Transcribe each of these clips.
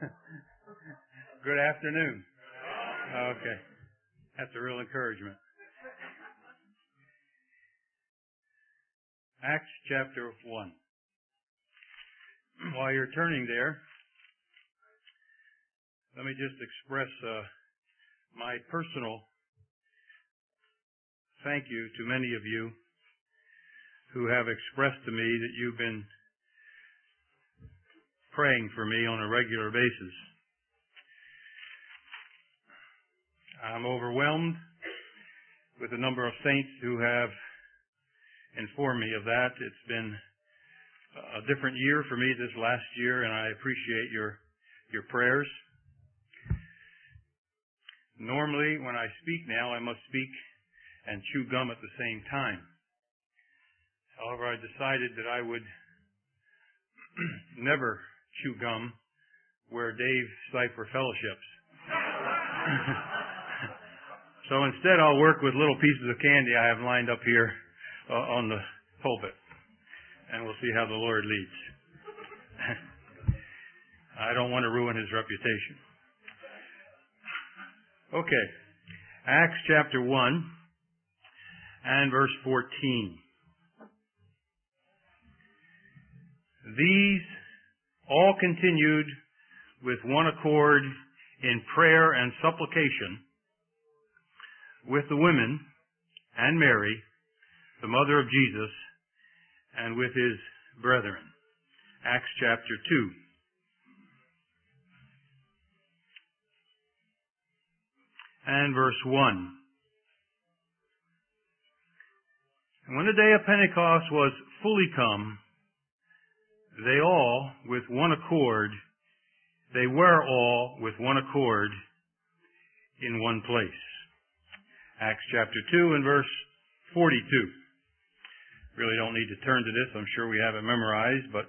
Good afternoon. Okay. That's a real encouragement. Acts chapter 1. While you're turning there, let me just express my personal thank you to many of you who have expressed to me that you've been praying for me on a regular basis. I'm overwhelmed with the number of saints who have informed me of that. It's been a different year for me this last year, and I appreciate your prayers. Normally, when I speak now, I must speak and chew gum at the same time. However, I decided that I would never chew gum where Dave Cypher fellowships. So instead, I'll work with little pieces of candy I have lined up here on the pulpit, and we'll see how the Lord leads. I don't want to ruin his reputation. Okay, Acts chapter 1 and verse 14. These all continued with one accord in prayer and supplication with the women and Mary, the mother of Jesus, and with his brethren. Acts chapter 2. And verse 1. And when the day of Pentecost was fully come, they were all with one accord in one place. Acts chapter 2 and verse 42. Really don't need to turn to this. I'm sure we have it memorized, but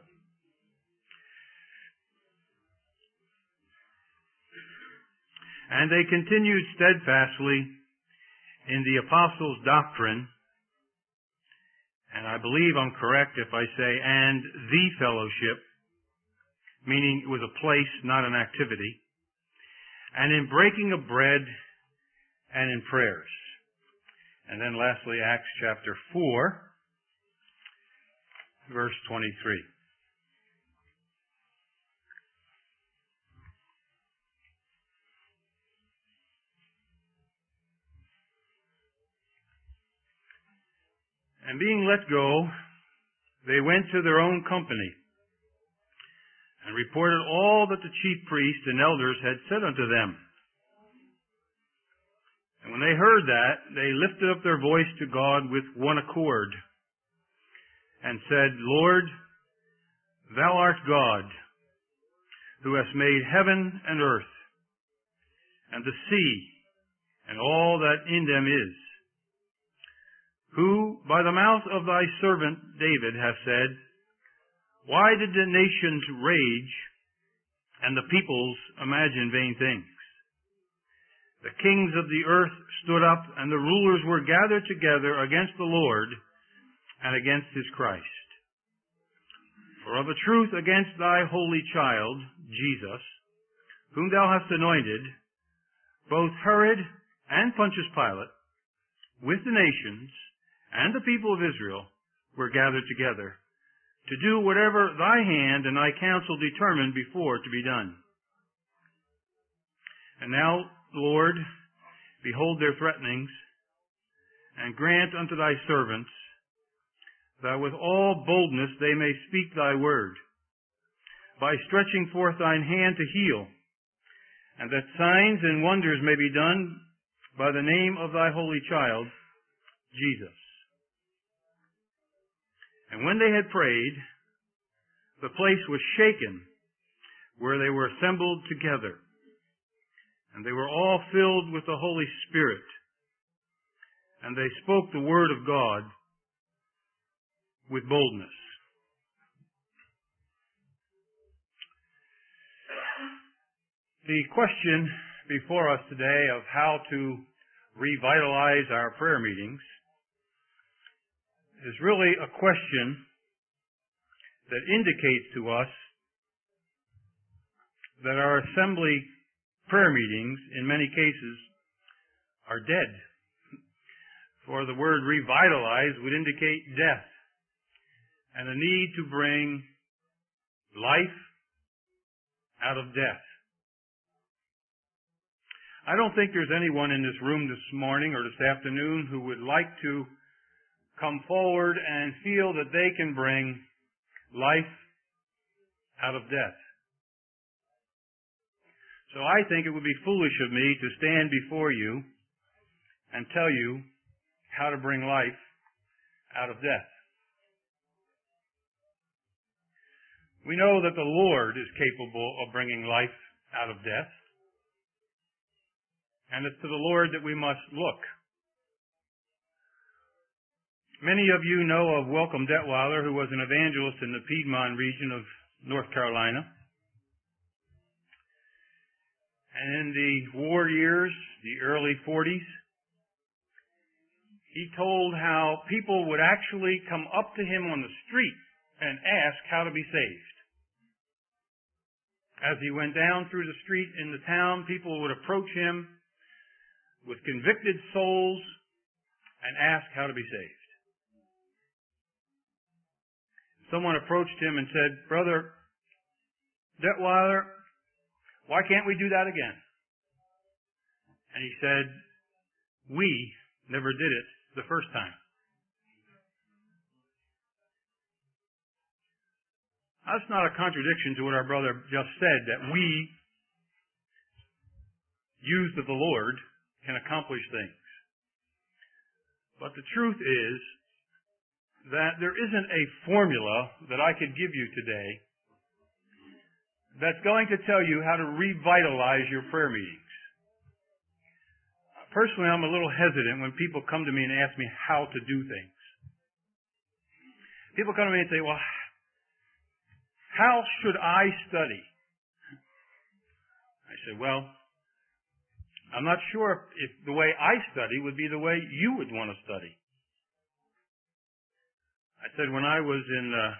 and they continued steadfastly in the apostles' doctrine, and I believe I'm correct if I say, and the fellowship, meaning it was a place, not an activity, and in breaking of bread and in prayers. And then lastly, Acts chapter 4, verse 23. And being let go, they went to their own company, and reported all that the chief priests and elders had said unto them. And when they heard that, they lifted up their voice to God with one accord, and said, Lord, thou art God, who hast made heaven and earth, and the sea, and all that in them is, who by the mouth of thy servant David hath said, Why did the nations rage, and the peoples imagine vain things? The kings of the earth stood up, and the rulers were gathered together against the Lord and against his Christ. For of a truth against thy holy child, Jesus, whom thou hast anointed, both Herod and Pontius Pilate, with the nations and the people of Israel, were gathered together to do whatever thy hand and thy counsel determined before to be done. And now, Lord, behold their threatenings, and grant unto thy servants that with all boldness they may speak thy word, by stretching forth thine hand to heal, and that signs and wonders may be done by the name of thy holy child, Jesus. And when they had prayed, the place was shaken where they were assembled together, and they were all filled with the Holy Spirit, and they spoke the word of God with boldness. The question before us today of how to revitalize our prayer meetings is really a question that indicates to us that our assembly prayer meetings, in many cases, are dead. For the word revitalize would indicate death and a need to bring life out of death. I don't think there's anyone in this room this morning or this afternoon who would like to come forward and feel that they can bring life out of death. So I think it would be foolish of me to stand before you and tell you how to bring life out of death. We know that the Lord is capable of bringing life out of death. And it's to the Lord that we must look. Many of you know of Welcome Detweiler, who was an evangelist in the Piedmont region of North Carolina. And in the war years, the early 40s, he told how people would actually come up to him on the street and ask how to be saved. As he went down through the street in the town, people would approach him with convicted souls and ask how to be saved. Someone approached him and said, "Brother Detweiler, why can't we do that again?" And he said, "We never did it the first time." That's not a contradiction to what our brother just said, that we, used of the Lord, can accomplish things. But the truth is that there isn't a formula that I could give you today that's going to tell you how to revitalize your prayer meetings. Personally, I'm a little hesitant when people come to me and ask me how to do things. People come to me and say, "Well, how should I study?" I say, "Well, I'm not sure if the way I study would be the way you would want to study." I said when I was in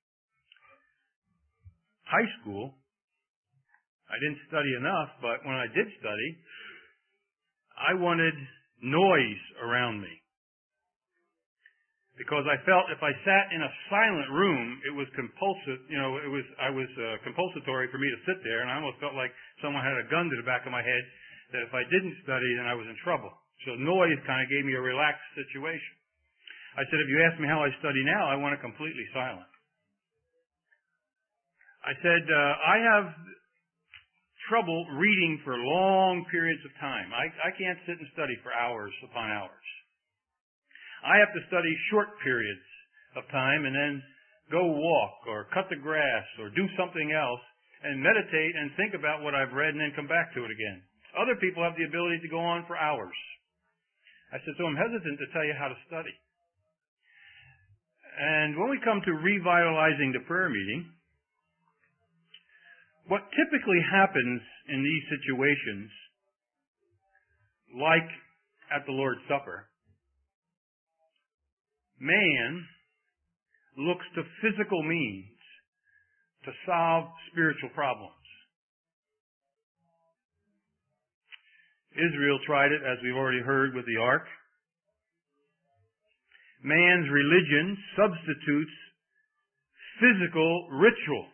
high school, I didn't study enough, but when I did study, I wanted noise around me. Because I felt if I sat in a silent room, it was compulsive, I was compulsory for me to sit there, and I almost felt like someone had a gun to the back of my head, that if I didn't study, then I was in trouble. So noise kind of gave me a relaxed situation. I said, if you ask me how I study now, I want it completely silent. I said, I have trouble reading for long periods of time. I can't sit and study for hours upon hours. I have to study short periods of time and then go walk or cut the grass or do something else and meditate and think about what I've read and then come back to it again. Other people have the ability to go on for hours. I said, so I'm hesitant to tell you how to study. And when we come to revitalizing the prayer meeting, what typically happens in these situations, like at the Lord's Supper, man looks to physical means to solve spiritual problems. Israel tried it, as we've already heard, with the ark. Man's religion substitutes physical ritual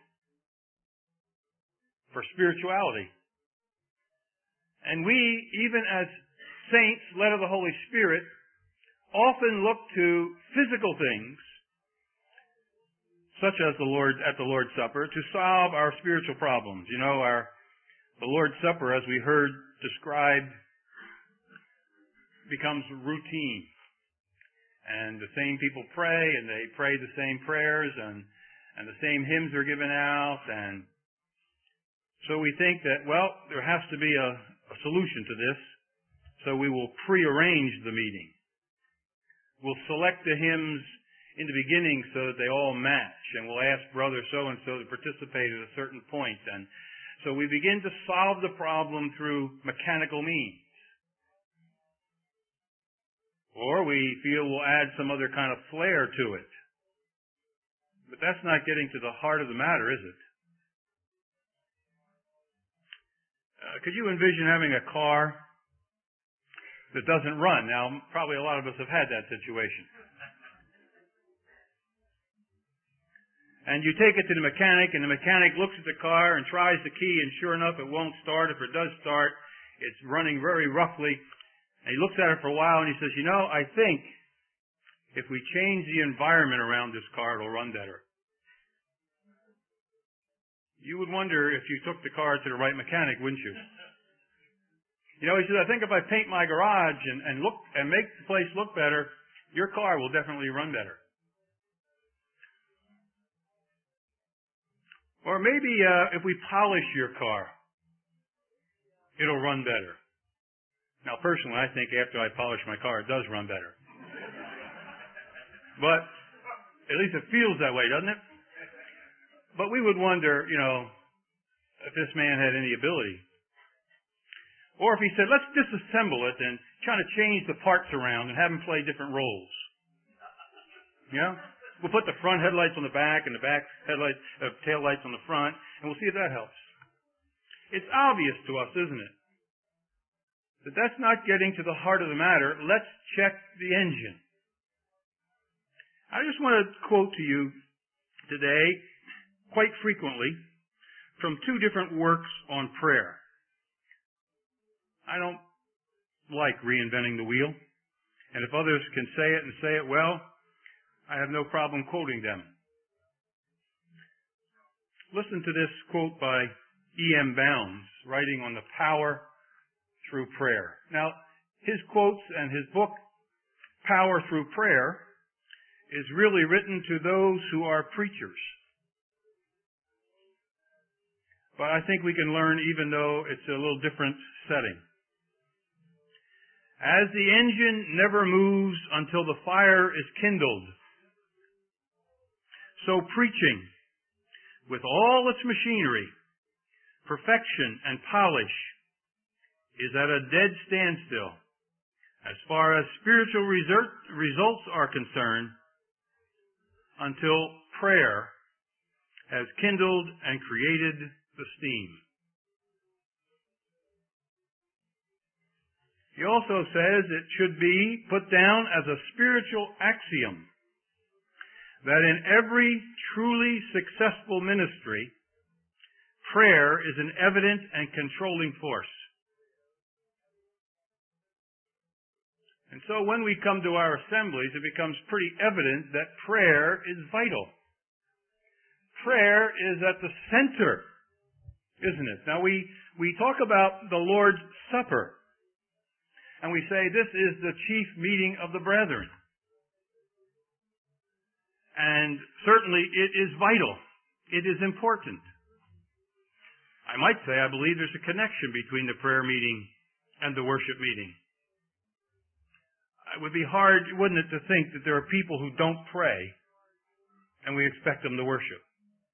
for spirituality. And we, even as saints led of the Holy Spirit, often look to physical things, such as at the Lord's Supper, to solve our spiritual problems. You know, the Lord's Supper, as we heard described, becomes routine. And the same people pray, and they pray the same prayers, and the same hymns are given out, and so we think that, well, there has to be a solution to this, so we will prearrange the meeting. We'll select the hymns in the beginning so that they all match, and we'll ask brother so-and-so to participate at a certain point. And so we begin to solve the problem through mechanical means. Or we feel we'll add some other kind of flair to it. But that's not getting to the heart of the matter, is it? Could you envision having a car that doesn't run? Now, probably a lot of us have had that situation. And you take it to the mechanic, and the mechanic looks at the car and tries the key, and sure enough, it won't start. If it does start, it's running very roughly. And he looks at it for a while, and he says, I think if we change the environment around this car, it'll run better. You would wonder if you took the car to the right mechanic, wouldn't you? He says, I think if I paint my garage and make the place look better, your car will definitely run better. Or maybe if we polish your car, it'll run better. Now, personally, I think after I polish my car, it does run better. But at least it feels that way, doesn't it? But we would wonder, if this man had any ability. Or if he said, let's disassemble it and try to change the parts around and have them play different roles. We'll put the front headlights on the back and the back tail lights on the front, and we'll see if that helps. It's obvious to us, isn't it? That that's not getting to the heart of the matter. Let's check the engine. I just want to quote to you today, quite frequently, from two different works on prayer. I don't like reinventing the wheel, and if others can say it and say it well, I have no problem quoting them. Listen to this quote by E.M. Bounds, writing on the power through prayer. Now, his quotes and his book, Power Through Prayer, is really written to those who are preachers. But I think we can learn even though it's a little different setting. As the engine never moves until the fire is kindled, so preaching, with all its machinery, perfection, and polish, is at a dead standstill as far as spiritual results are concerned until prayer has kindled and created the steam. He also says it should be put down as a spiritual axiom that in every truly successful ministry, prayer is an evident and controlling force. And so when we come to our assemblies, it becomes pretty evident that prayer is vital. Prayer is at the center, isn't it? Now we talk about the Lord's Supper, and we say this is the chief meeting of the brethren. And certainly it is vital. It is important. I might say I believe there's a connection between the prayer meeting and the worship meeting. It would be hard, wouldn't it, to think that there are people who don't pray and we expect them to worship.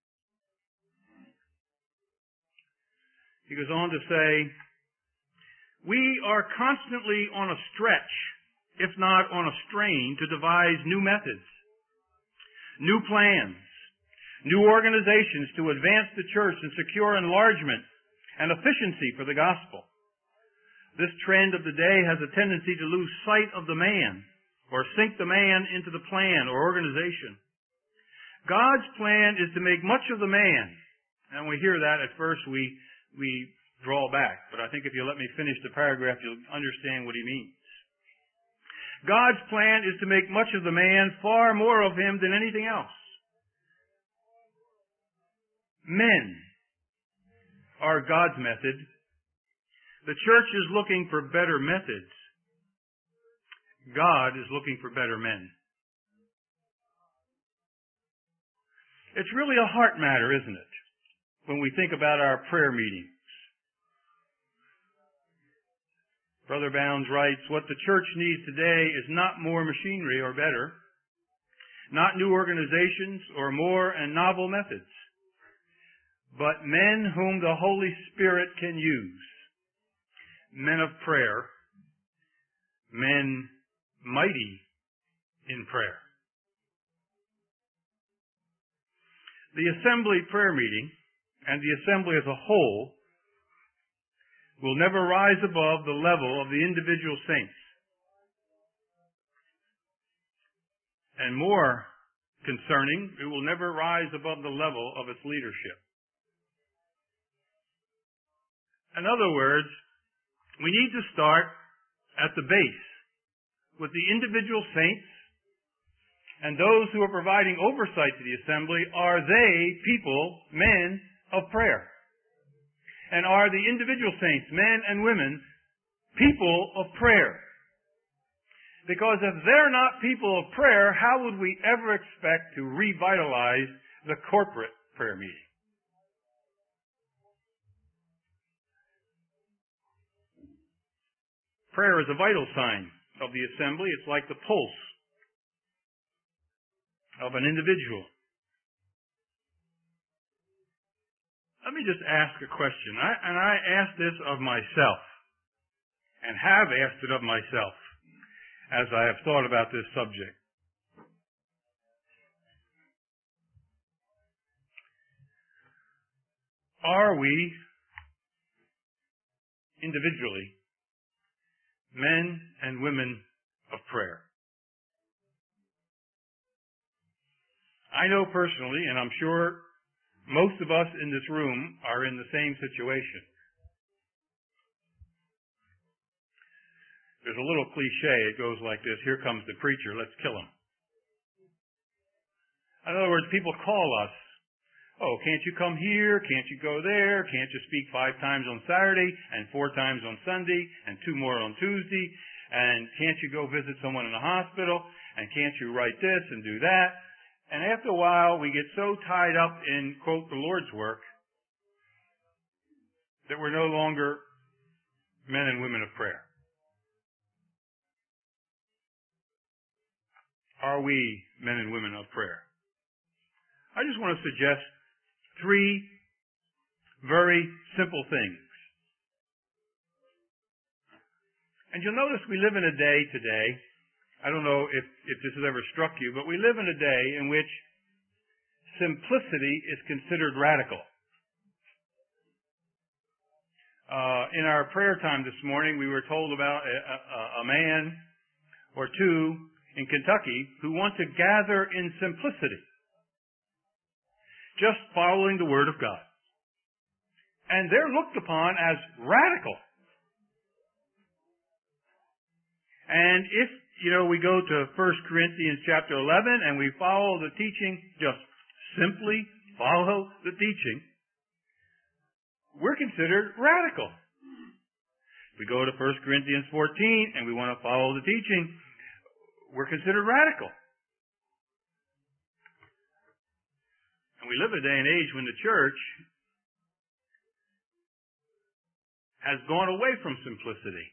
He goes on to say, we are constantly on a stretch, if not on a strain, to devise new methods, new plans, new organizations to advance the church and secure enlargement and efficiency for the gospel. This trend of the day has a tendency to lose sight of the man or sink the man into the plan or organization. God's plan is to make much of the man. And when we hear that, at first we draw back. But I think if you let me finish the paragraph, you'll understand what he means. God's plan is to make much of the man, far more of him than anything else. Men are God's method. The church is looking for better methods. God is looking for better men. It's really a heart matter, isn't it, when we think about our prayer meetings. Brother Bounds writes, what the church needs today is not more machinery or better, not new organizations or more and novel methods, but men whom the Holy Spirit can use. Men of prayer, men mighty in prayer. The assembly prayer meeting and the assembly as a whole will never rise above the level of the individual saints. And more concerning, it will never rise above the level of its leadership. In other words, we need to start at the base with the individual saints, and those who are providing oversight to the assembly. Are they people, men of prayer? And are the individual saints, men and women, people of prayer? Because if they're not people of prayer, how would we ever expect to revitalize the corporate prayer meeting? Prayer is a vital sign of the assembly. It's like the pulse of an individual. Let me just ask a question. I asked this of myself, and have asked it of myself as I have thought about this subject. Are we, individually, men and women of prayer? I know personally, and I'm sure most of us in this room are in the same situation. There's a little cliche. It goes like this: here comes the preacher, let's kill him. In other words, people call us. Oh, can't you come here? Can't you go there? Can't you speak 5 times on Saturday and 4 times on Sunday and 2 more on Tuesday? And can't you go visit someone in the hospital? And can't you write this and do that? And after a while, we get so tied up in, quote, the Lord's work that we're no longer men and women of prayer. Are we men and women of prayer? I just want to suggest 3 very simple things. And you'll notice we live in a day today, I don't know if this has ever struck you, but we live in a day in which simplicity is considered radical. In our prayer time this morning, we were told about a man or 2 in Kentucky who want to gather in simplicity, just following the Word of God. And they're looked upon as radical. And if, we go to 1 Corinthians chapter 11 and we follow the teaching, just simply follow the teaching, we're considered radical. If we go to 1 Corinthians 14 and we want to follow the teaching, we're considered radical. And we live in a day and age when the church has gone away from simplicity.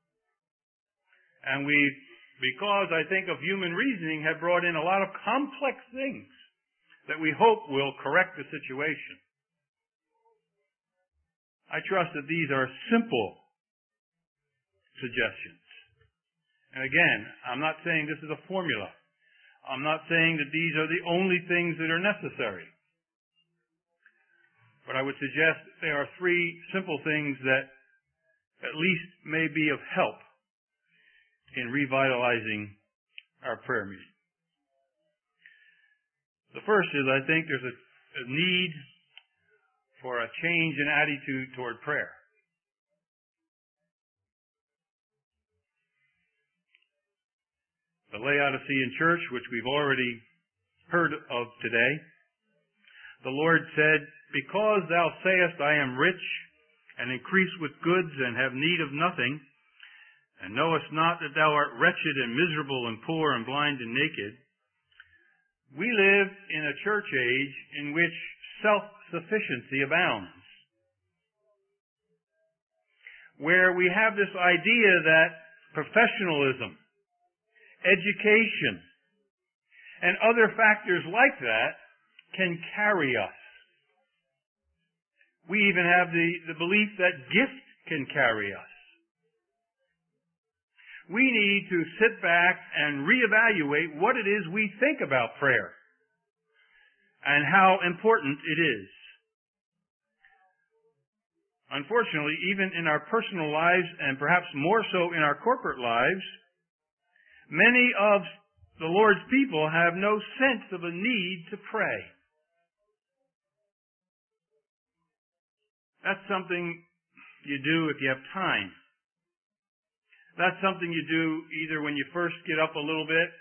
And because I think of human reasoning, have brought in a lot of complex things that we hope will correct the situation. I trust that these are simple suggestions. And again, I'm not saying this is a formula. I'm not saying that these are the only things that are necessary. But I would suggest there are 3 simple things that at least may be of help in revitalizing our prayer meeting. The first is, I think there's a need for a change in attitude toward prayer. The Laodicean church, which we've already heard of today, the Lord said, "Because thou sayest, I am rich, and increase with goods, and have need of nothing, and knowest not that thou art wretched and miserable and poor and blind and naked." We live in a church age in which self-sufficiency abounds, where we have this idea that professionalism, education, and other factors like that can carry us. We even have the belief that gift can carry us. We need to sit back and reevaluate what it is we think about prayer and how important it is. Unfortunately, even in our personal lives, and perhaps more so in our corporate lives, many of the Lord's people have no sense of a need to pray. That's something you do if you have time. That's something you do either when you first get up a little bit,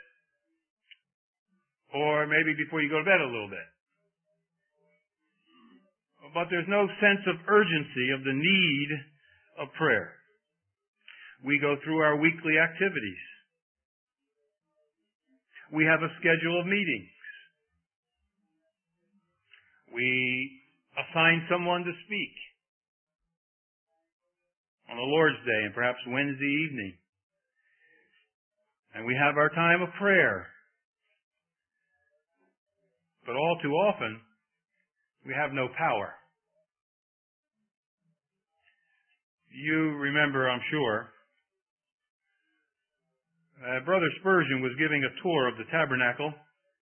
or maybe before you go to bed a little bit. But there's no sense of urgency of the need of prayer. We go through our weekly activities. We have a schedule of meetings. We assign someone to speak on the Lord's Day and perhaps Wednesday evening. And we have our time of prayer. But all too often, we have no power. You remember, I'm sure, Brother Spurgeon was giving a tour of the tabernacle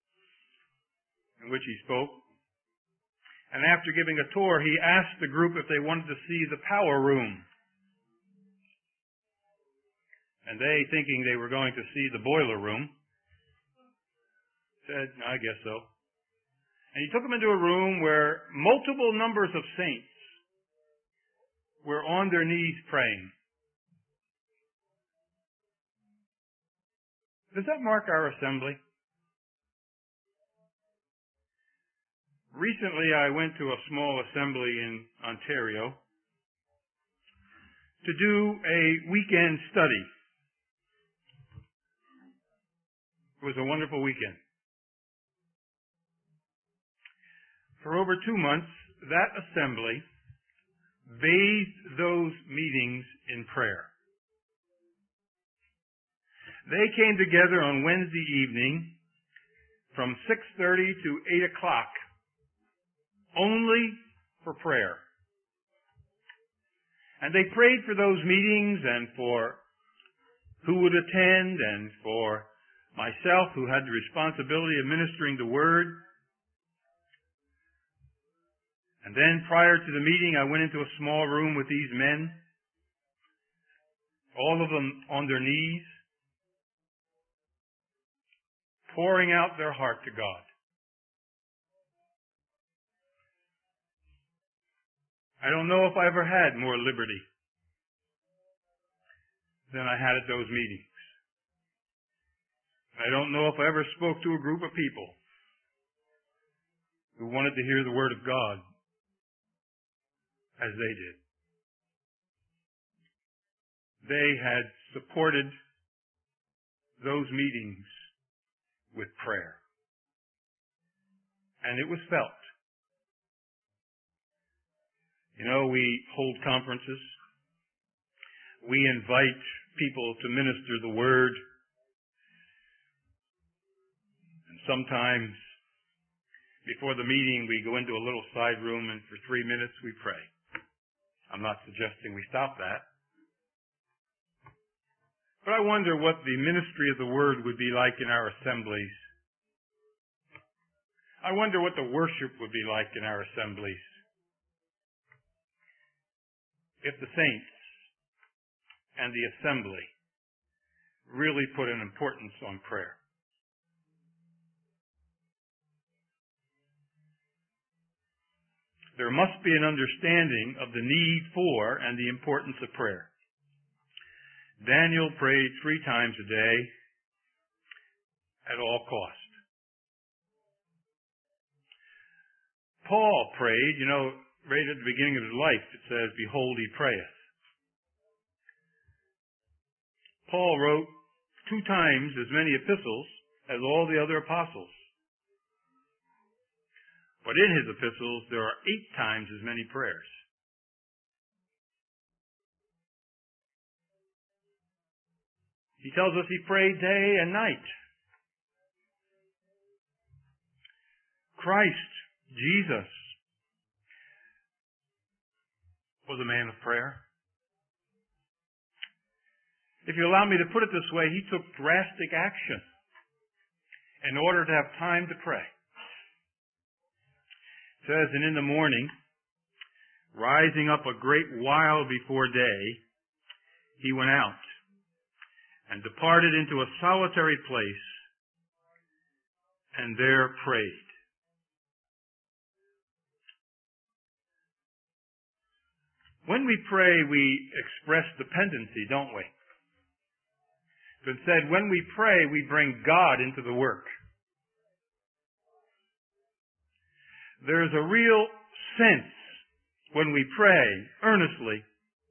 in which he spoke. And after giving a tour, he asked the group if they wanted to see the power room. And they, thinking they were going to see the boiler room, said, I guess so. And he took them into a room where multiple numbers of saints were on their knees praying. Does that mark our assembly? Recently, I went to a small assembly in Ontario to do a weekend study. It was a wonderful weekend. For over 2 months, that assembly bathed those meetings in prayer. They came together on Wednesday evening from 6:30 to 8 o'clock only for prayer. And they prayed for those meetings and for who would attend and for myself, who had the responsibility of ministering the Word. And then prior to the meeting, I went into a small room with these men, all of them on their knees, pouring out their heart to God. I don't know if I ever had more liberty than I had at those meetings. I don't know if I ever spoke to a group of people who wanted to hear the Word of God as they did. They had supported those meetings with prayer. And it was felt. You know, we hold conferences. We invite people to minister the Word. And sometimes, before the meeting, we go into a little side room and for 3 minutes we pray. I'm not suggesting we stop that. But I wonder what the ministry of the Word would be like in our assemblies. I wonder what the worship would be like in our assemblies if the saints and the assembly really put an importance on prayer. There must be an understanding of the need for and the importance of prayer. Daniel prayed 3 times a day at all cost. Paul prayed, right at the beginning of his life, it says, "Behold, he prayeth." Paul wrote 2 times as many epistles as all the other apostles. But in his epistles, there are 8 times as many prayers. He tells us he prayed day and night. Christ, Jesus, was a man of prayer. If you allow me to put it this way, he took drastic action in order to have time to pray. It says, and in the morning, Rising up a great while before day, he went out and departed into a solitary place and there prayed. When we pray, we express dependency, don't we? It's been said, when we pray, we bring God into the work. There's a real sense when we pray earnestly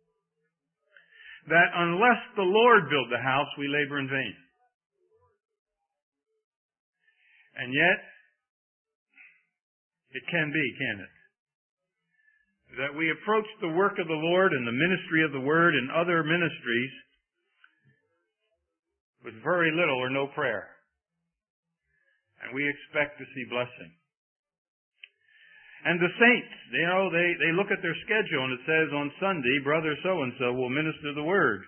that unless the Lord build the house, we labor in vain. And yet, it can be, can't it? That we approach the work of the Lord and the ministry of the Word and other ministries with very little or no prayer. And we expect to see blessing. And the saints, they look at their schedule and it says on Sunday, brother so-and-so will minister the Word.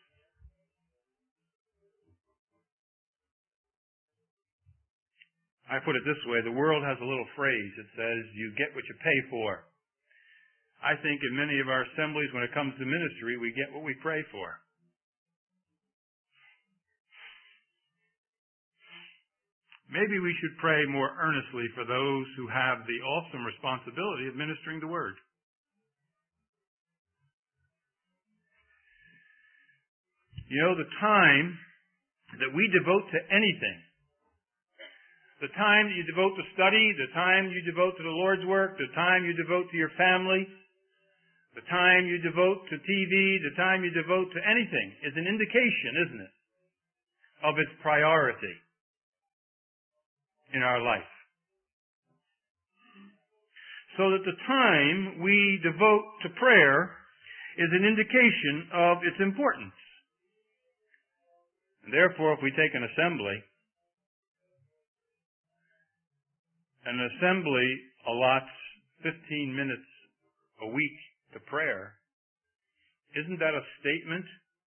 I put it this way, the world has a little phrase that says, you get what you pay for. I think in many of our assemblies, when it comes to ministry, we get what we pray for. Maybe we should pray more earnestly for those who have the awesome responsibility of ministering the Word. You know, the time that we devote to anything, the time that you devote to study, the time you devote to the Lord's work, the time you devote to your family, the time you devote to TV, the time you devote to anything is an indication, isn't it, of its priority in our life. So that the time we devote to prayer is an indication of its importance. And therefore, if we take an assembly allots 15 minutes a week to prayer, isn't that a statement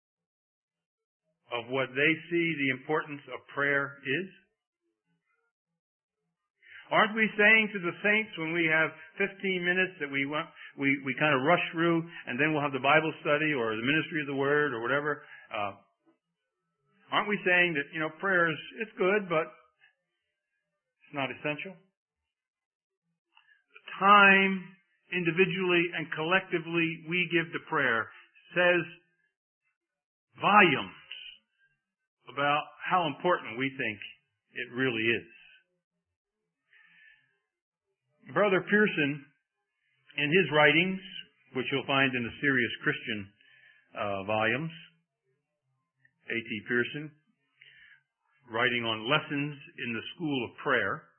of what they see the importance of prayer is? Aren't we saying to the saints when we have 15 minutes that we kind of rush through and then we'll have the Bible study or the ministry of the Word or whatever? Aren't we saying that, prayer it's good, but it's not essential? The time individually and collectively we give to prayer says volumes about how important we think it really is. Brother Pearson, in his writings, which you'll find in the Serious Christian volumes, A.T. Pearson, writing on lessons in the school of prayer,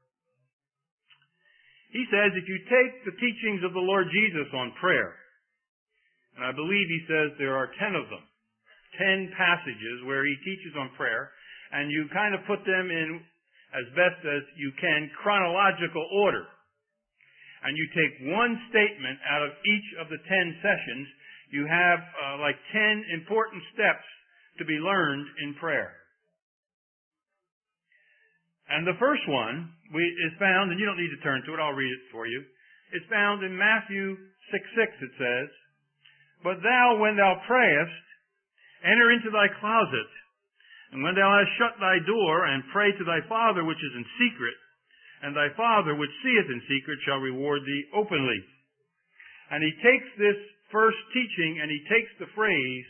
he says if you take the teachings of the Lord Jesus on prayer, and I believe he says there are 10 of them, 10 passages where he teaches on prayer, and you kind of put them in, as best as you can, chronological order, and you take one statement out of each of the 10 sessions, you have 10 important steps to be learned in prayer. And the first one is found, and you don't need to turn to it, I'll read it for you. It's found in Matthew 6:6, it says, "But thou, when thou prayest, enter into thy closet, and when thou hast shut thy door, and pray to thy Father which is in secret, and thy Father which seeth in secret shall reward thee openly." And he takes this first teaching and he takes the phrase,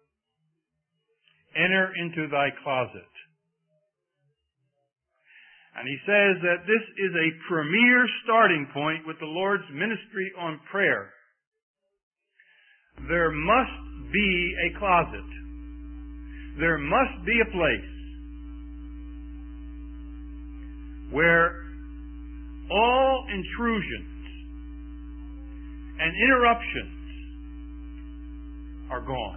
enter into thy closet. And he says that this is a premier starting point with the Lord's ministry on prayer. There must be a closet. There must be a place where all intrusions and interruptions are gone.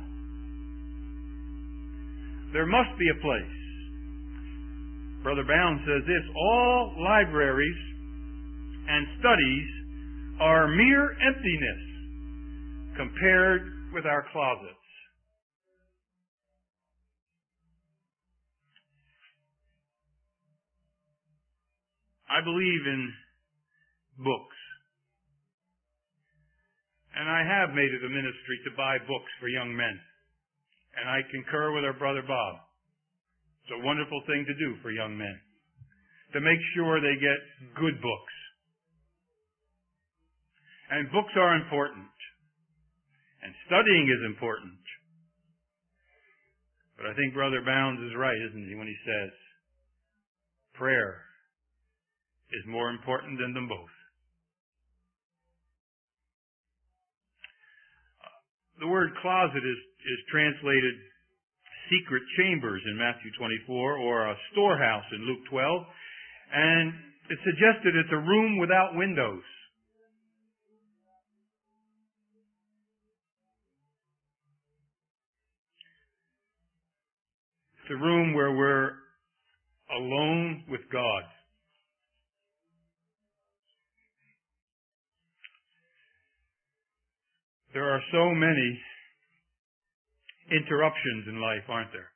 There must be a place. Brother Bound says this, all libraries and studies are mere emptiness compared with our closets. I believe in books. And I have made it a ministry to buy books for young men. And I concur with our brother Bob. It's a wonderful thing to do for young men, to make sure they get good books. And books are important. And studying is important. But I think Brother Bounds is right, isn't he, when he says, prayer is more important than them both. The word closet is translated secret chambers in Matthew 24, or a storehouse in Luke 12, and it suggested it's a room without windows. It's a room where we're alone with God. There are so many interruptions in life, aren't there?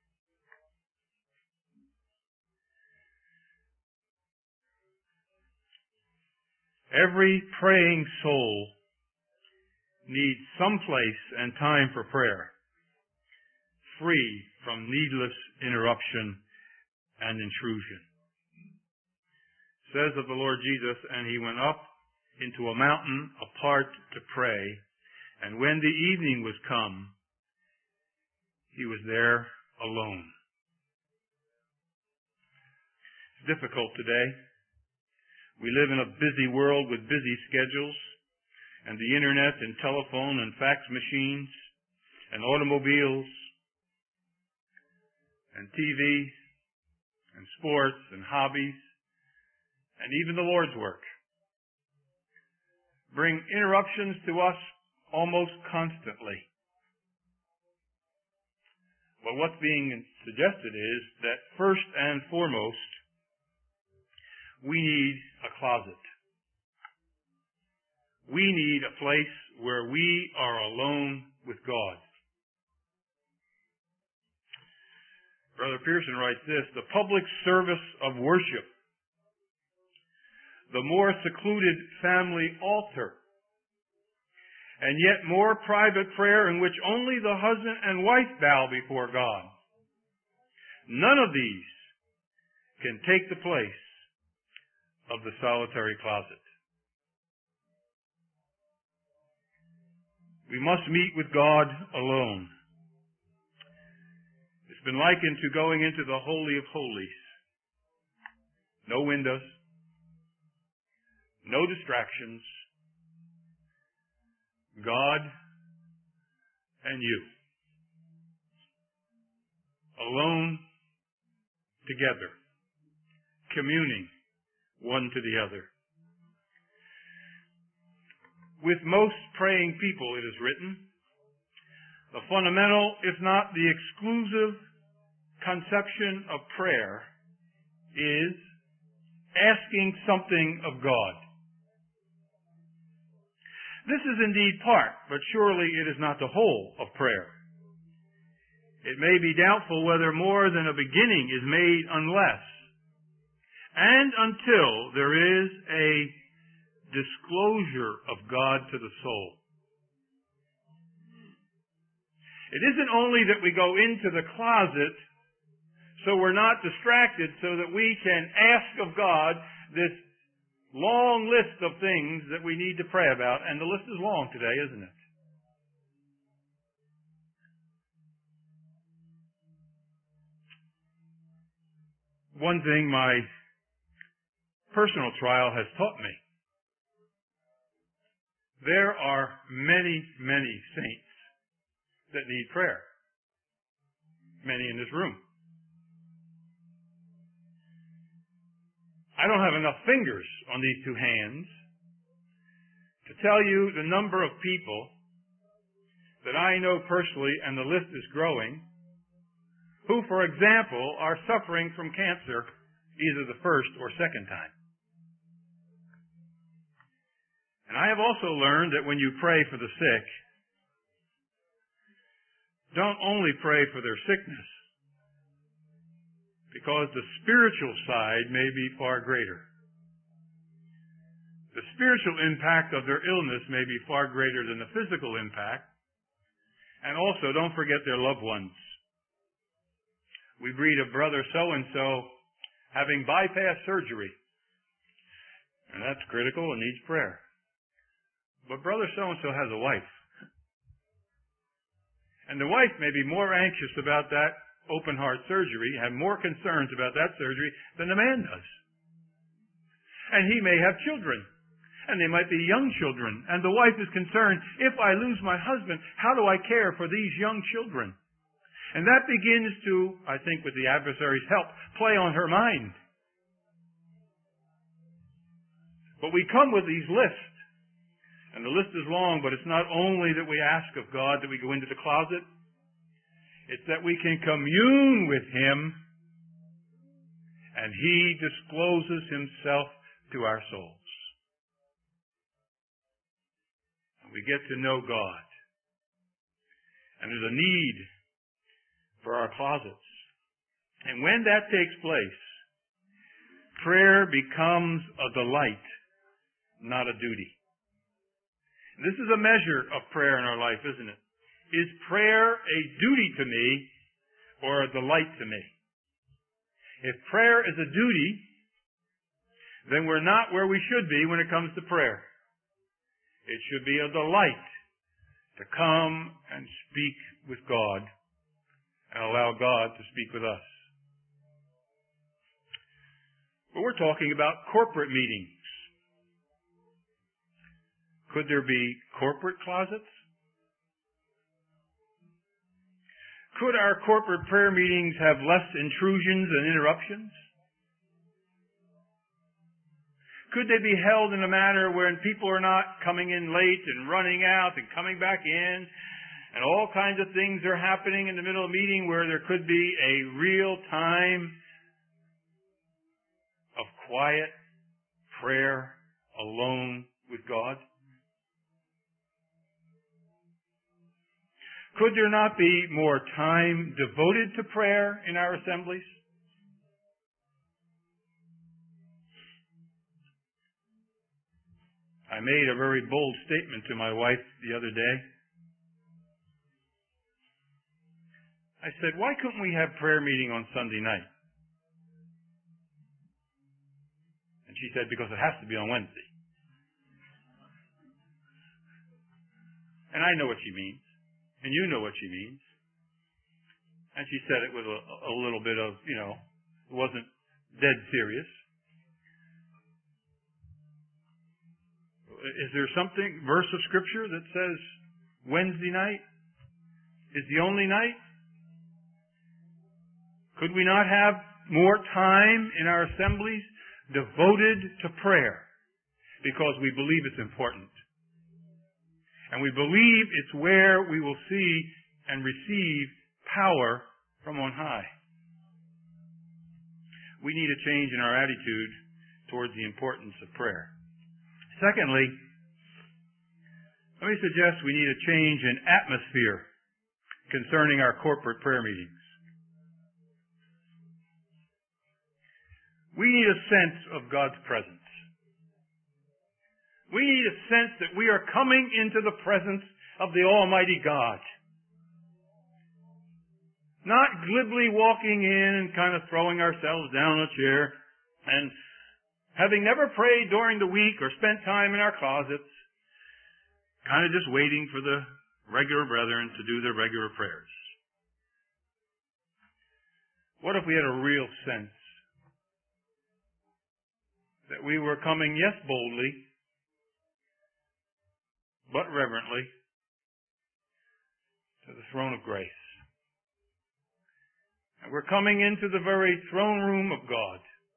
Every praying soul needs some place and time for prayer, free from needless interruption and intrusion. It says of the Lord Jesus, and he went up into a mountain apart to pray, and when the evening was come, he was there alone. It's difficult today. We live in a busy world with busy schedules, and the internet and telephone and fax machines and automobiles and TV and sports and hobbies and even the Lord's work bring interruptions to us almost constantly. But what's being suggested is that first and foremost, we need a closet. We need a place where we are alone with God. Brother Pearson writes this: the public service of worship, the more secluded family altar, and yet more private prayer in which only the husband and wife bow before God. None of these can take the place of the solitary closet. We must meet with God alone. It's been likened to going into the Holy of Holies. No windows, no distractions, God and you. Alone, together, communing one to the other. With most praying people, it is written, the fundamental, if not the exclusive, conception of prayer is asking something of God. This is indeed part, but surely it is not the whole of prayer. It may be doubtful whether more than a beginning is made unless and until there is a disclosure of God to the soul. It isn't only that we go into the closet so we're not distracted, so that we can ask of God this long list of things that we need to pray about, and the list is long today, isn't it? One thing my personal trial has taught me: there are many, many saints that need prayer. Many in this room. I don't have enough fingers on these two hands to tell you the number of people that I know personally, and the list is growing, who, for example, are suffering from cancer either the first or second time. And I have also learned that when you pray for the sick, don't only pray for their sickness, because the spiritual side may be far greater. The spiritual impact of their illness may be far greater than the physical impact. And also, don't forget their loved ones. We read of brother so-and-so having bypass surgery. And that's critical and needs prayer. But brother so-and-so has a wife. And the wife may be more anxious about that open heart surgery, have more concerns about that surgery than the man does. And he may have children. And they might be young children. And the wife is concerned, if I lose my husband, how do I care for these young children? And that begins to, I think with the adversary's help, play on her mind. But we come with these lists. And the list is long, but it's not only that we ask of God that we go into the closet. It's that we can commune with Him and He discloses Himself to our souls. And we get to know God. And there's a need for our closets. And when that takes place, prayer becomes a delight, not a duty. This is a measure of prayer in our life, isn't it? Is prayer a duty to me or a delight to me? If prayer is a duty, then we're not where we should be when it comes to prayer. It should be a delight to come and speak with God and allow God to speak with us. But we're talking about corporate meetings. Could there be corporate closets? Could our corporate prayer meetings have less intrusions and interruptions? Could they be held in a manner wherein people are not coming in late and running out and coming back in, and all kinds of things are happening in the middle of a meeting where there could be a real time of quiet prayer alone with God? Could there not be more time devoted to prayer in our assemblies? I made a very bold statement to my wife the other day. I said, why couldn't we have prayer meeting on Sunday night? And she said, because it has to be on Wednesday. And I know what she means. And you know what she means. And she said it with a little bit of, it wasn't dead serious. Is there something, verse of Scripture that says Wednesday night is the only night? Could we not have more time in our assemblies devoted to prayer? Because we believe it's important. And we believe it's where we will see and receive power from on high. We need a change in our attitude towards the importance of prayer. Secondly, let me suggest we need a change in atmosphere concerning our corporate prayer meetings. We need a sense of God's presence. We need a sense that we are coming into the presence of the Almighty God. Not glibly walking in and kind of throwing ourselves down on a chair and having never prayed during the week or spent time in our closets, kind of just waiting for the regular brethren to do their regular prayers. What if we had a real sense that we were coming, yes, boldly, but reverently, to the throne of grace. And we're coming into the very throne room of God.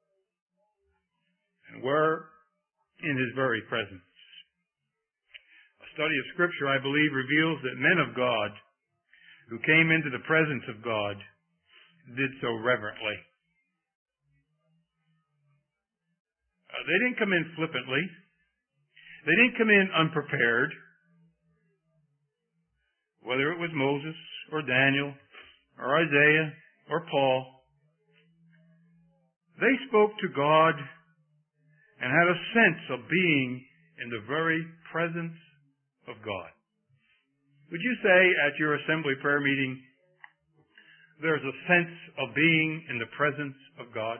And we're in His very presence. A study of Scripture, I believe, reveals that men of God who came into the presence of God did so reverently. They didn't come in flippantly. They didn't come in unprepared. Whether it was Moses or Daniel or Isaiah or Paul, they spoke to God and had a sense of being in the very presence of God. Would you say at your assembly prayer meeting, there's a sense of being in the presence of God?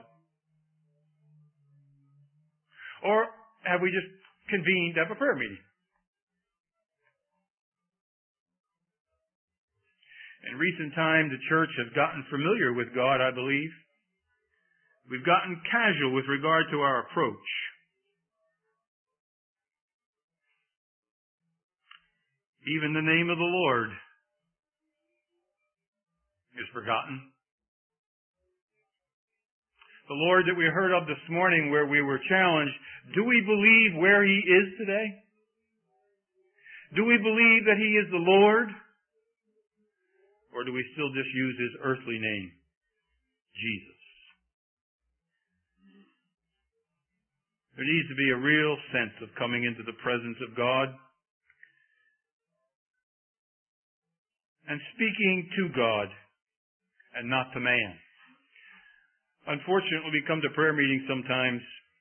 Or have we just convened to have a prayer meeting? In recent time, the church has gotten familiar with God, I believe. We've gotten casual with regard to our approach. Even the name of the Lord is forgotten. The Lord that we heard of this morning, where we were challenged, do we believe where He is today? Do we believe that He is the Lord? Or do we still just use His earthly name, Jesus? There needs to be a real sense of coming into the presence of God and speaking to God and not to man. Unfortunately, we come to prayer meetings sometimes,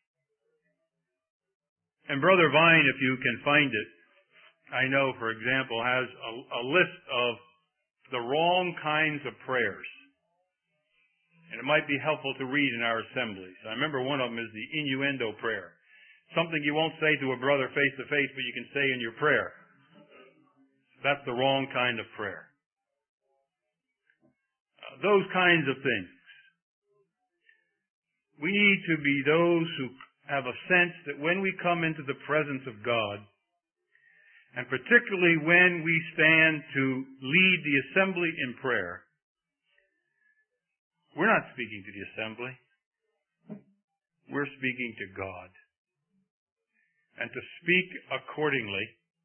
and Brother Vine, if you can find it, I know, for example, has a list of the wrong kinds of prayers. And it might be helpful to read in our assemblies. I remember one of them is the innuendo prayer. Something you won't say to a brother face to face, but you can say in your prayer. That's the wrong kind of prayer. Those kinds of things. We need to be those who have a sense that when we come into the presence of God, and particularly when we stand to lead the assembly in prayer, we're not speaking to the assembly. We're speaking to God. And to speak accordingly,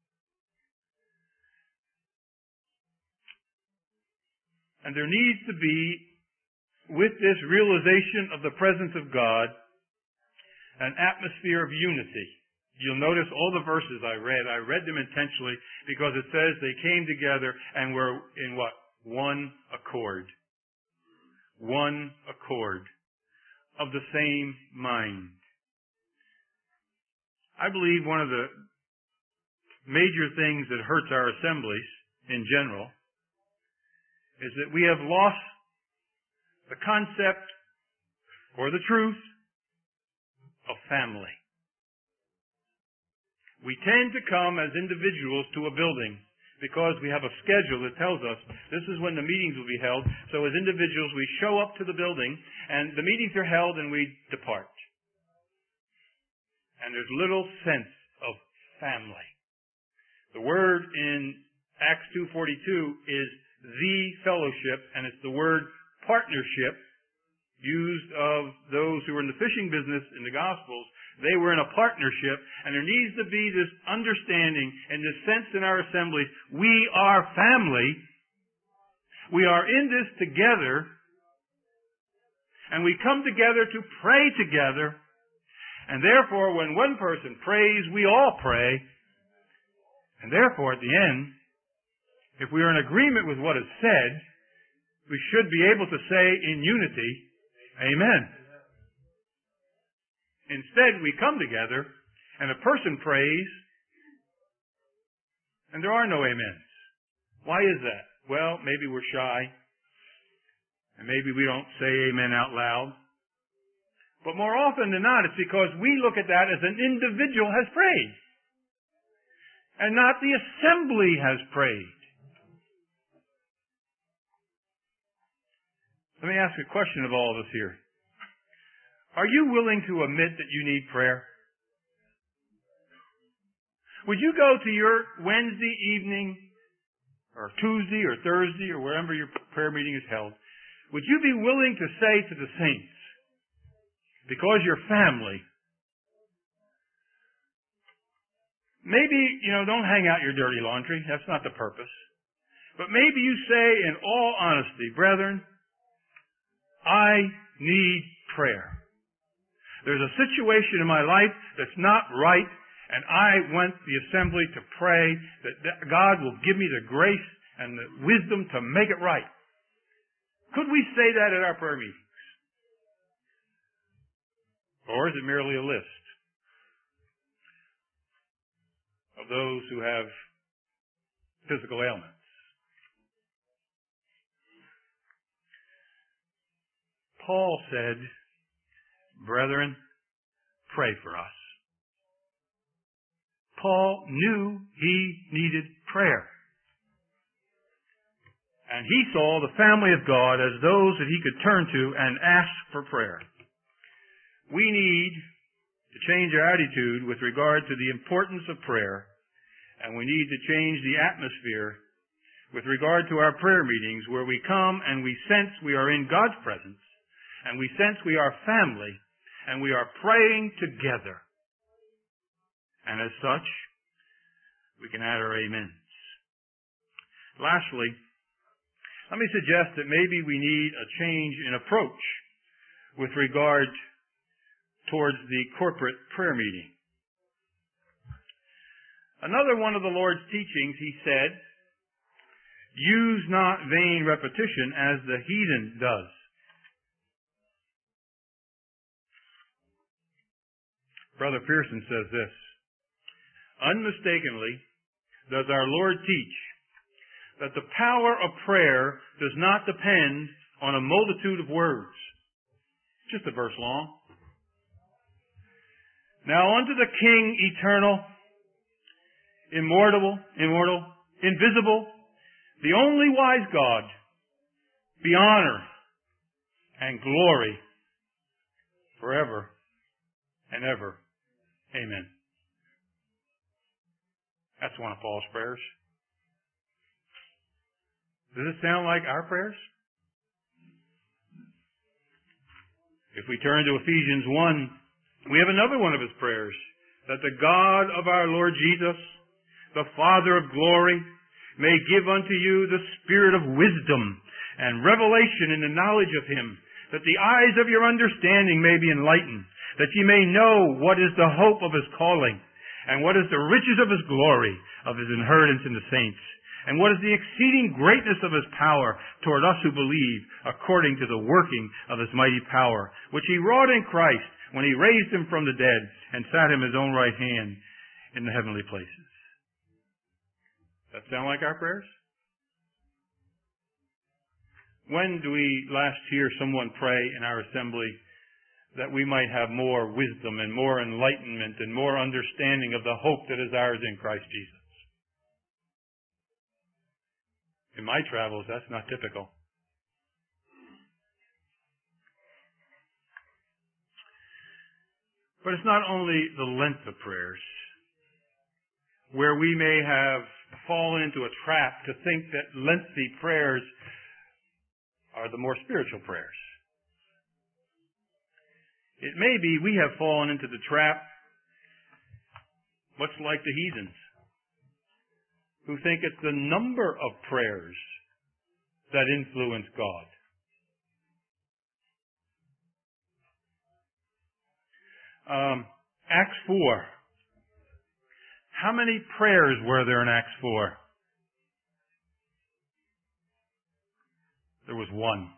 and there needs to be, with this realization of the presence of God, an atmosphere of unity. You'll notice all the verses I read them intentionally because it says they came together and were in what? One accord. One accord. Of the same mind. I believe one of the major things that hurts our assemblies in general is that we have lost the concept or the truth of family. We tend to come as individuals to a building because we have a schedule that tells us this is when the meetings will be held. So as individuals, we show up to the building and the meetings are held and we depart. And there's little sense of family. The word in Acts 2:42 is the fellowship, and it's the word partnership used of those who were in the fishing business in the Gospels. They were in a partnership, and there needs to be this understanding and this sense in our assemblies. We are family. We are in this together, and we come together to pray together. And therefore, when one person prays, we all pray. And therefore, at the end, if we are in agreement with what is said, we should be able to say in unity, Amen. Instead, we come together, and a person prays, and there are no amens. Why is that? Well, maybe we're shy, and maybe we don't say amen out loud. But more often than not, it's because we look at that as an individual has prayed, and not the assembly has prayed. Let me ask a question of all of us here. Are you willing to admit that you need prayer? Would you go to your Wednesday evening, or Tuesday, or Thursday, or wherever your prayer meeting is held, would you be willing to say to the saints, because you're family, maybe, don't hang out your dirty laundry. That's not the purpose. But maybe you say in all honesty, brethren, I need prayer. There's a situation in my life that's not right, and I want the assembly to pray that God will give me the grace and the wisdom to make it right. Could we say that at our prayer meetings? Or is it merely a list? of those who have physical ailments. Paul said, "Brethren, pray for us." Paul knew he needed prayer. And he saw the family of God as those that he could turn to and ask for prayer. We need to change our attitude with regard to the importance of prayer, and we need to change the atmosphere with regard to our prayer meetings, where we come and we sense we are in God's presence, and we sense we are family, and we are praying together. And as such, we can add our amens. Lastly, let me suggest that maybe we need a change in approach with regard towards the corporate prayer meeting. Another one of the Lord's teachings, he said, "Use not vain repetition as the heathen does." Brother Pearson says this, "Unmistakably does our Lord teach that the power of prayer does not depend on a multitude of words." Just a verse long. "Now unto the King eternal, immortal, invisible, the only wise God, be honor and glory forever and ever. Amen." That's one of Paul's prayers. Does it sound like our prayers? If we turn to Ephesians 1, we have another one of his prayers, that the God of our Lord Jesus, the Father of glory, may give unto you the spirit of wisdom and revelation in the knowledge of him, that the eyes of your understanding may be enlightened, that ye may know what is the hope of his calling, and what is the riches of his glory, of his inheritance in the saints, and what is the exceeding greatness of his power toward us who believe, according to the working of his mighty power, which he wrought in Christ when he raised him from the dead and sat him at his own right hand in the heavenly places. That sound like our prayers? When do we last hear someone pray in our assembly that we might have more wisdom and more enlightenment and more understanding of the hope that is ours in Christ Jesus? In my travels, that's not typical. But it's not only the length of prayers, where we may have fallen into a trap to think that lengthy prayers are the more spiritual prayers. It may be we have fallen into the trap, much like the heathens, who think it's the number of prayers that influence God. Acts 4. How many prayers were there in Acts 4? There was one.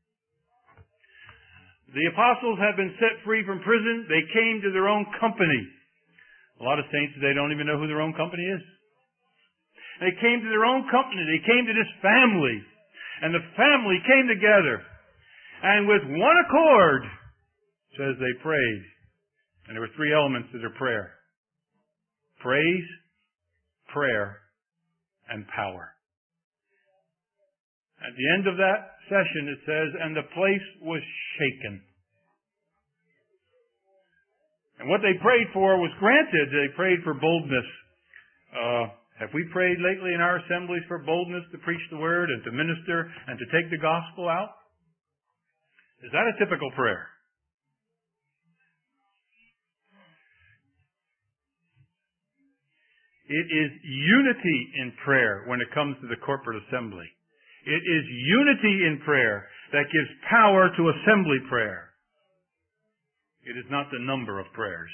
The apostles had been set free from prison. They came to their own company. A lot of saints today don't even know who their own company is. They came to their own company. They came to this family. And the family came together. And with one accord, it says they prayed. And there were three elements to their prayer: praise, prayer, and power. At the end of that session, it says, and the place was shaken. And what they prayed for was granted. They prayed for boldness. Have we prayed lately in our assemblies for boldness to preach the word and to minister and to take the gospel out? Is that a typical prayer? It is unity in prayer when it comes to the corporate assembly. It is unity in prayer that gives power to assembly prayer. It is not the number of prayers.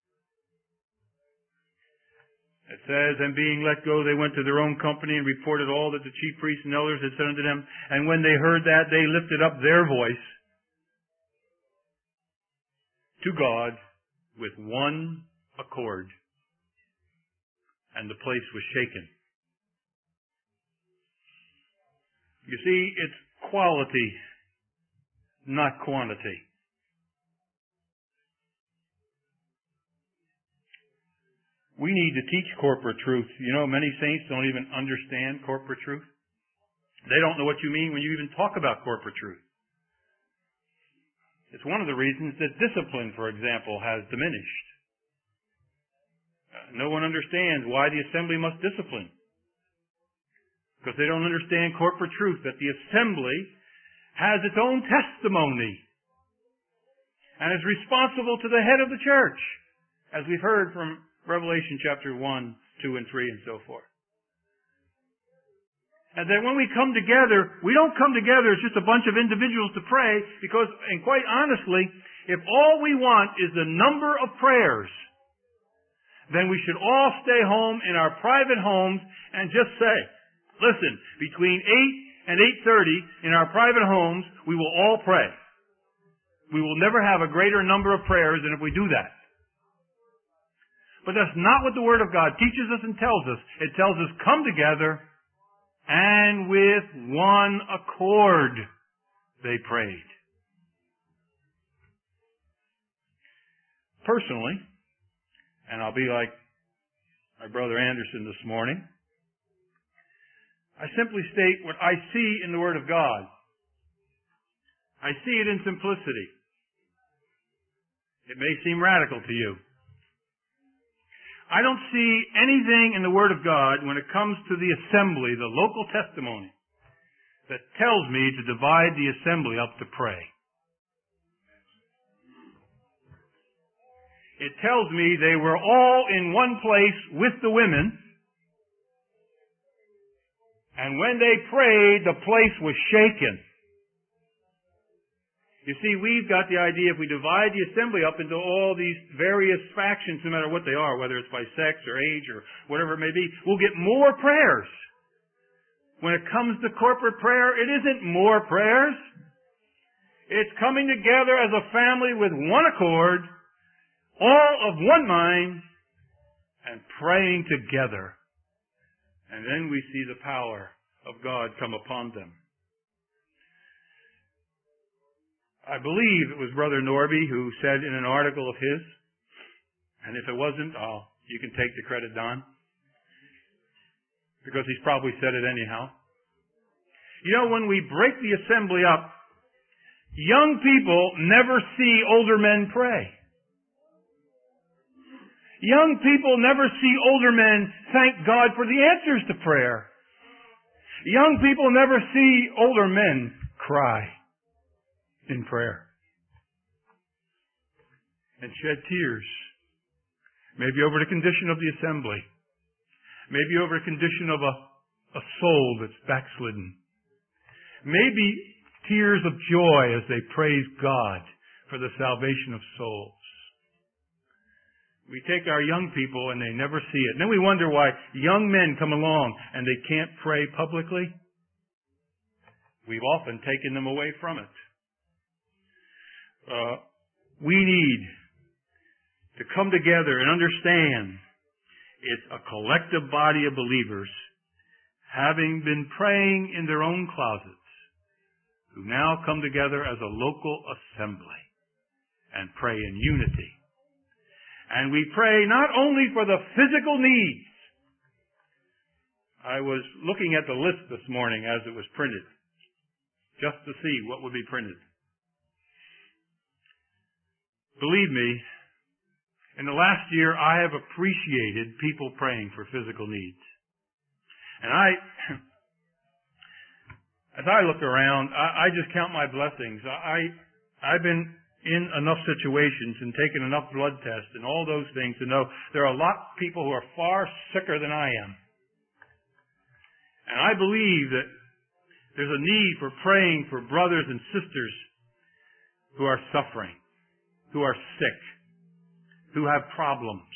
It says, and being let go, they went to their own company and reported all that the chief priests and elders had said unto them. And when they heard that, they lifted up their voice to God with one accord. and the place was shaken. You see, it's quality, not quantity. We need to teach corporate truth. You know, many saints don't even understand corporate truth. They don't know what you mean when you even talk about corporate truth. It's one of the reasons that discipline, for example, has diminished. No one understands why the assembly must discipline. Because they don't understand corporate truth, that the assembly has its own testimony and is responsible to the head of the church, as we've heard from Revelation chapter 1, 2, and 3, and so forth. And that when we come together, we don't come together as just a bunch of individuals to pray, because, and quite honestly, if all we want is the number of prayers, then we should all stay home in our private homes and just say, listen, between 8 and 8:30 in our private homes, we will all pray. We will never have a greater number of prayers than if we do that. But that's not what the Word of God teaches us and tells us. It tells us, come together, and with one accord they prayed. Personally, and I'll be like my brother Anderson this morning, I simply state what I see in the Word of God. I see it in simplicity. It may seem radical to you. I don't see anything in the Word of God when it comes to the assembly, the local testimony, that tells me to divide the assembly up to pray. It tells me they were all in one place with the women, and when they prayed, the place was shaken. You see, we've got the idea if we divide the assembly up into all these various factions, no matter what they are, whether it's by sex or age or whatever it may be, we'll get more prayers. When it comes to corporate prayer, it isn't more prayers. It's coming together as a family with one accord, all of one mind, and praying together. And then we see the power of God come upon them. I believe it was Brother Norby who said in an article of his, and if it wasn't, you can take the credit, Don, because he's probably said it anyhow. You know, when we break the assembly up, young people never see older men pray. Young people never see older men thank God for the answers to prayer. Young people never see older men cry in prayer and shed tears, maybe over the condition of the assembly, maybe over the condition of a soul that's backslidden, maybe tears of joy as they praise God for the salvation of souls. We take our young people and they never see it. And then we wonder why young men come along and they can't pray publicly. We've often taken them away from it. We need to come together and understand it's a collective body of believers having been praying in their own closets who now come together as a local assembly and pray in unity. And we pray not only for the physical needs. I was looking at the list this morning as it was printed, just to see what would be printed. Believe me, in the last year I have appreciated people praying for physical needs. And as I look around, I just count my blessings. I've been in enough situations and taken enough blood tests and all those things to know there are a lot of people who are far sicker than I am. And I believe that there's a need for praying for brothers and sisters who are suffering, who are sick, who have problems.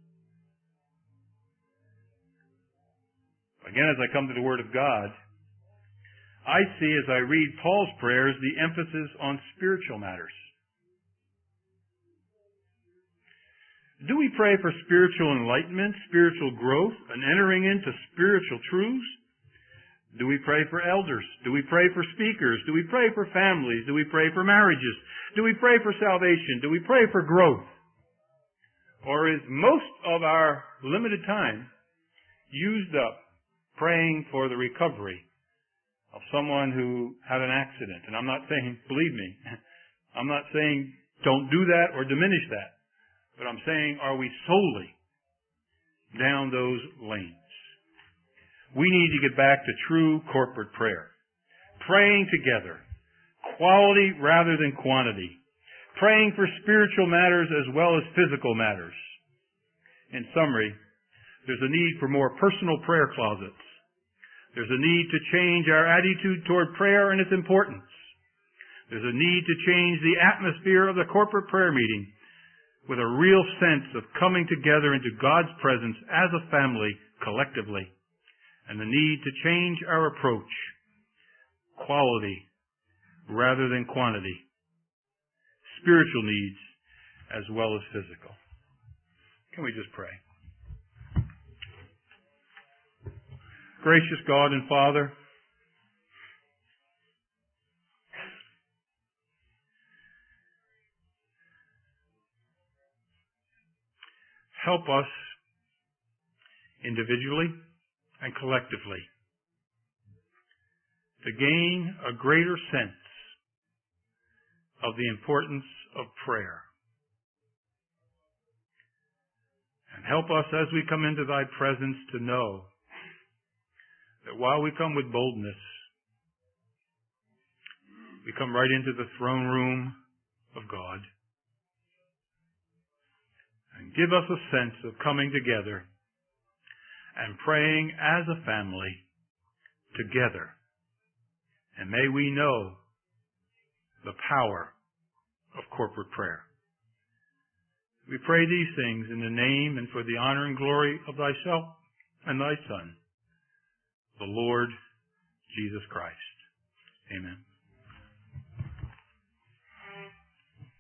Again, as I come to the Word of God, I see as I read Paul's prayers the emphasis on spiritual matters. Do we pray for spiritual enlightenment, spiritual growth, and entering into spiritual truths? Do we pray for elders? Do we pray for speakers? Do we pray for families? Do we pray for marriages? Do we pray for salvation? Do we pray for growth? Or is most of our limited time used up praying for the recovery of someone who had an accident? And I'm not saying, believe me, I'm not saying don't do that or diminish that. But I'm saying, are we solely down those lanes? We need to get back to true corporate prayer. Praying together. Quality rather than quantity. Praying for spiritual matters as well as physical matters. In summary, there's a need for more personal prayer closets. There's a need to change our attitude toward prayer and its importance. There's a need to change the atmosphere of the corporate prayer meeting with a real sense of coming together into God's presence as a family collectively. And the need to change our approach. Quality rather than quantity. Spiritual needs as well as physical. Can we just pray? Gracious God and Father, help us individually and collectively to gain a greater sense of the importance of prayer. And help us as we come into thy presence to know that while we come with boldness, we come right into the throne room of God. And give us a sense of coming together and praying as a family together. And may we know the power of corporate prayer. We pray these things in the name and for the honor and glory of thyself and thy Son, the Lord Jesus Christ. Amen.